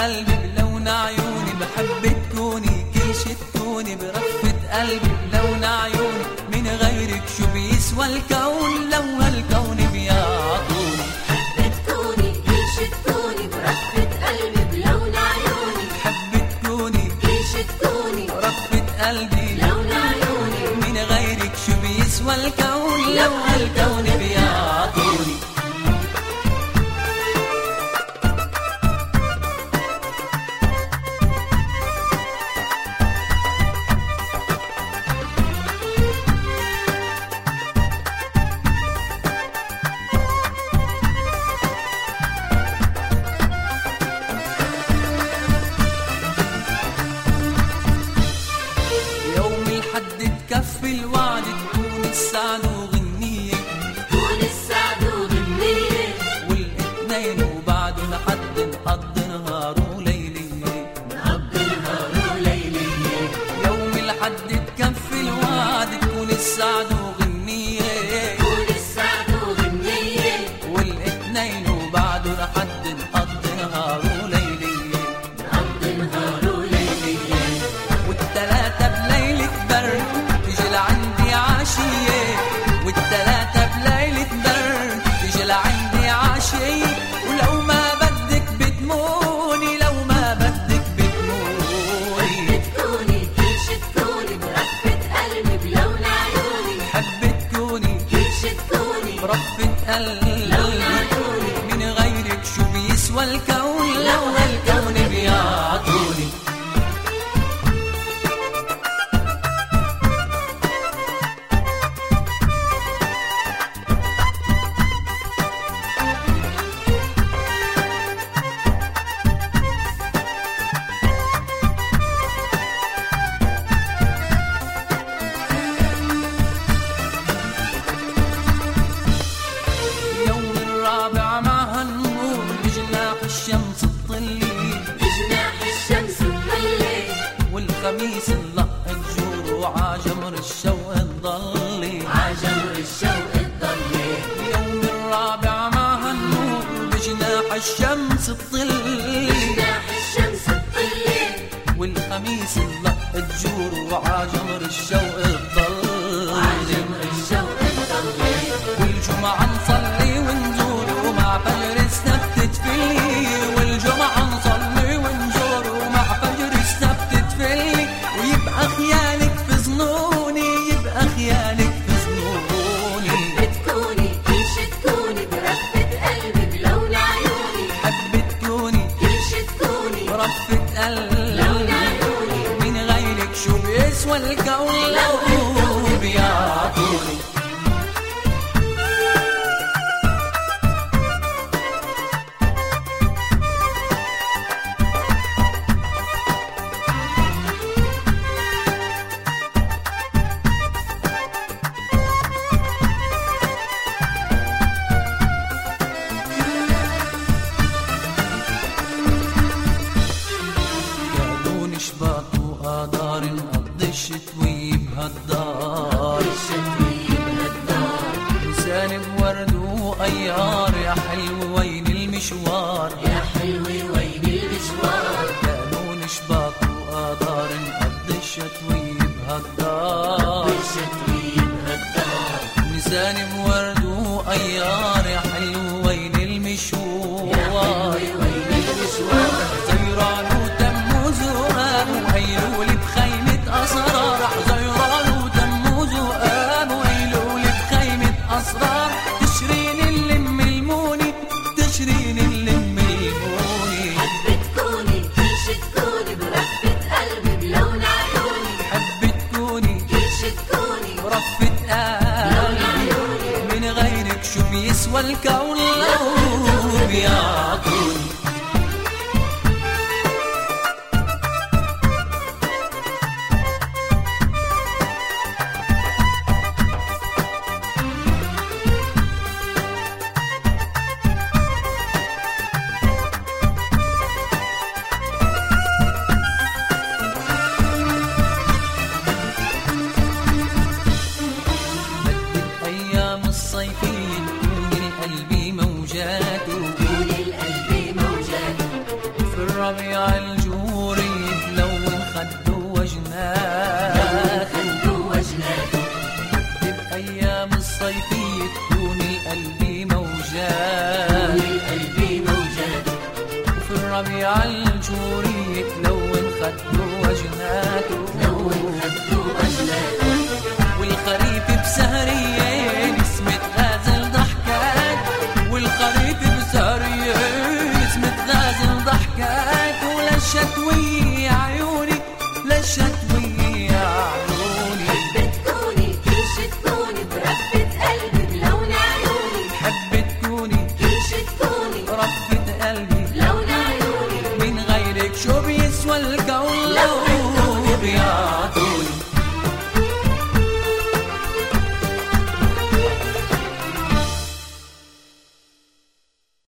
قلبي بلون عيوني، بحب تكوني كل شي تكوني برفة قلبي بلون عيوني، من غيرك شو بيسوى الكون لو هالكون بيعطوني. بحب تكوني كل شي تكوني برفة قلبي بلون عيوني، بحب تكوني كل شي تكوني برفة قلبي بلون عيوني، من غيرك شو بيسوى الكون لو هالكون بيعطوني. تكفي الوعد تكون السعد وغنية، تكون السعد وغنية، والاثنين وبعده لحد نقضي نهار وليلية، نقضي نهار وليلية. يوم الحد تكفي الوعد تكون السعد وغنية، تكون السعد وغنية، والاثنين وبعده لحد نقضي نهار وليلية، نقضي نهار وليلية. والتلاتة بليلة برد تجي لعندي عشية، والتلاتة بليلة برد تجي لعندي عشية، ولو ما بدك بتموني، لو ما بدك بتموني. تكوني كل شي تكوني برفة قلبي بلون عيوني، بحب تكوني كل شي تكوني برفة قلبي، من غيرك شو بيسوى الكون لو هالكون بيعطوني. يوم الرابع مع هالنور بجناح الشمس تطلي، بجناح الشمس تطلي، والخميس نلق الجور وعجمر الشوق تضلي، عجمر الشوق تضلي. يوم الرابع مع هالنور بجناح الشمس تطلي، بجناح الشمس تطلي، والخميس نلق الجور وعجمر الشوق تضلي، عجمر الشوق تضلي. والجمعة نصلي ونزور ومع فجر السبت تفلي، والجمعة نصلي ونزور ومع فجر السبت تفلي، ويبقى خيالك في ظنوني، يبقى خيالك في ظنوني. بتكوني كل شي تكوني برفة قلبي بلون عيوني، حب تكوني كل شي تكوني برفة بلون قلبي، عيوني، من غيرك شو بيسوى الكون لو بيعطوني. كادون شباط وقدار نقضي الشتوية بهالدار، الشتوية بهالدار. لسان بورد وأيار، يا حلو وين المشوار، يا حلوة وين المشوار، كادون شباط وقدار نقضي الشتوية بهالدار، الشتوية بهالدار. لسان بورد وأيار، يا حلو وين يا المشوار، حلوة وين المشوار، زيران وتموز وآب وهيلولي بخيمة أسرار، زيران وتموز وآب وهيلولي بخيمة أسرار، تشرين اللم الموني، تشرين اللم الموني. حب تكوني كل شي تكوني برفة قلبي بلون عيوني، حب تكوني كل شي تكوني برفة قلبي، من غيرك شو بيسوى الكون لو بيعطوني. بدك أيام الصيفية تكون القلب موجات، تكون القلب موجات، في الربيع الايام الصيفيه تكوني قلبي موجات، وفي الربيع الجوري تلون خده وجناته، والخريف بسهريه نسمة غازل ضحكات، والخريف بسهريه نسمة غازل ضحكات، وللشتويه عيوني للشتويه عيوني. حب تكوني كل شي تكوني برفة قلبي بلون عيوني، حب تكوني كل شي تكوني رفة قلبي بلون عيوني، من غيرك شو بيسوى الكون لو بيعطوني.